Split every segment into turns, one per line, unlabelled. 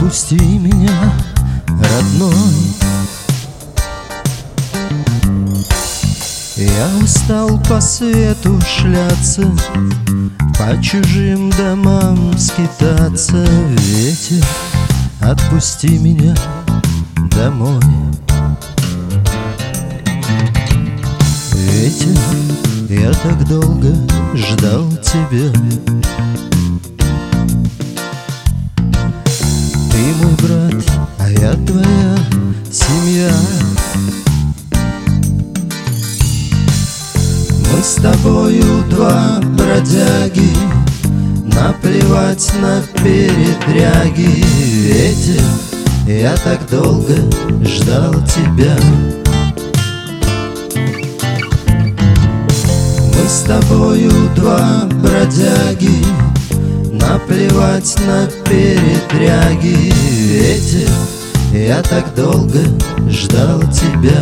Отпусти меня, родной. Я устал по свету шляться, по чужим домам скитаться. Ветер, отпусти меня домой. Ветер, я так долго ждал тебя. Ты мой брат, а я твоя семья. Мы с тобою два бродяги, наплевать на передряги. Ветер, я так долго ждал тебя. Мы с тобою два бродяги, наплевать на передряги. Ветер, я так долго ждал тебя.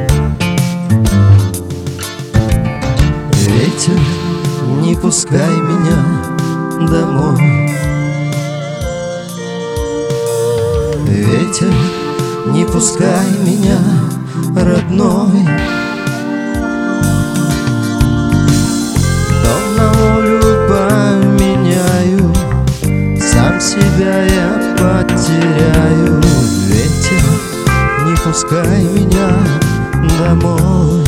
Ветер, не пускай меня домой. Ветер, не пускай меня, родной. Дом на волю поменяю, сам себя я потеряю. Ветер, не пускай меня домой.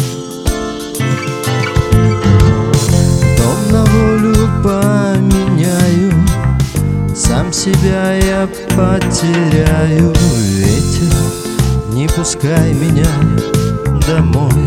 Дом на волю поменяю, сам себя я потеряю. Ветер, не пускай меня домой.